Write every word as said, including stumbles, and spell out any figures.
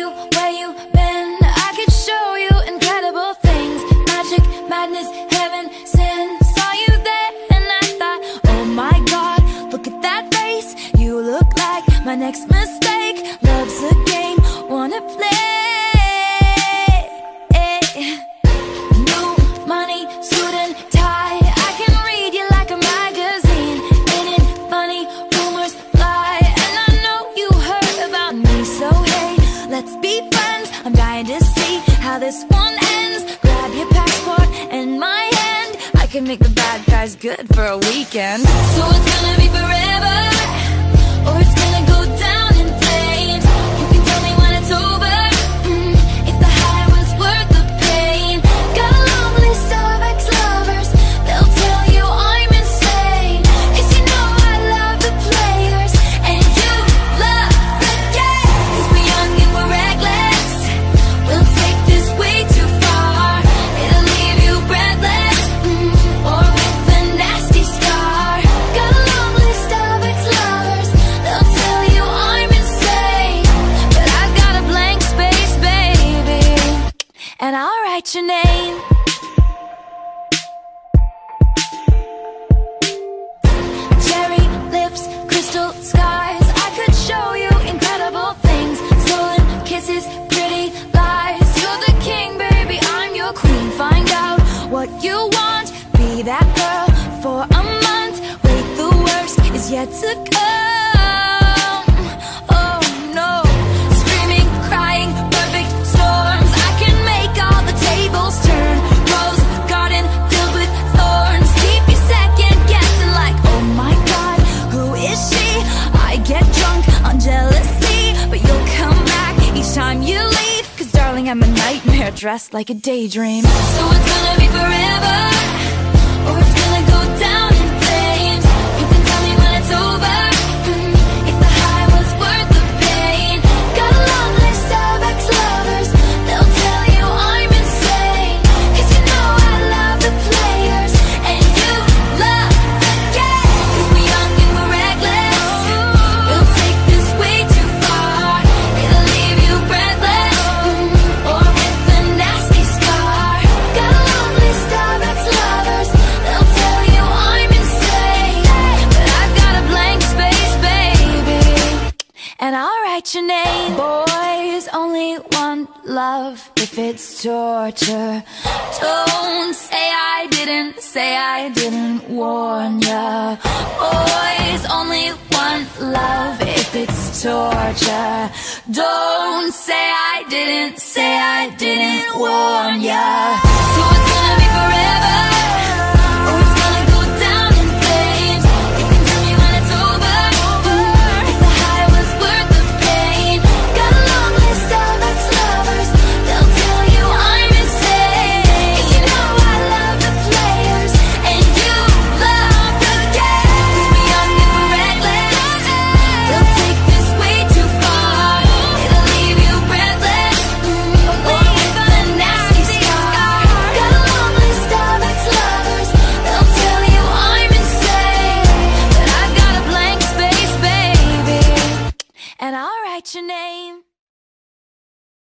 you, where you been? I could show you incredible things. Magic, madness, heaven, sin. Saw you there and I thought, oh my God, look at that face. You look like my next mistake. Love's a game, wanna play. New money, suit and tie. I can read you like a magazine. Ain't it funny? Rumors fly, and I know you heard about me. So hey, let's be friends. I'm dying to see how this one ends. Grab your passport and my hand. I can make the bad guys good for a weekend. So it's gonna be forever, or it's gonna go down in flames. You can tell me when it's over, mm, if the high was worth the pain. Got a long list of ex-lovers, they'll tell you I'm insane. Cause you know I love the players, and you love the game. Cause we're young and we're reckless, we'll take this way too far. It'll leave you breathless, mm, or with a nasty scar. Got a long list of ex-lovers, they'll tell you I'm insane. But I've got a blank space, baby, and I'll write your name. Cherry lips, crystal skies. I could show you incredible things. Stolen kisses, pretty lies. You're the king, baby, I'm your queen. Find out what you want, be that girl for a month. Wait, the worst is yet to come. Oh no, screaming, crying, perfect storms. I can make all the tables turn. Rose garden filled with thorns. Keep you second guessing like, oh my God, who is she? I get drunk on jealousy, but you'll come back each time you leave. Cause darling, I'm a nightmare dressed like a daydream. So it's gonna be forever, or it's gonna go down in flames. You can tell me when it's over, mm, if the high was worth the pain. Got a long list of ex-lovers, they'll tell you I'm insane. Cause you know I love the players, and you love the game. Cause we're young and we're reckless, we'll take this way too far. It'll leave you breathless, mm, or with a nasty scar. Got a long list of ex-lovers, they'll tell you I'm insane. But I've got a blank space, baby, and I'll write your name. Boys only want love if it's torture. Don't say I didn't, say I didn't warn ya. Boys only want love if it's torture. Don't say I didn't, say I didn't warn ya. So it's gonna be forever,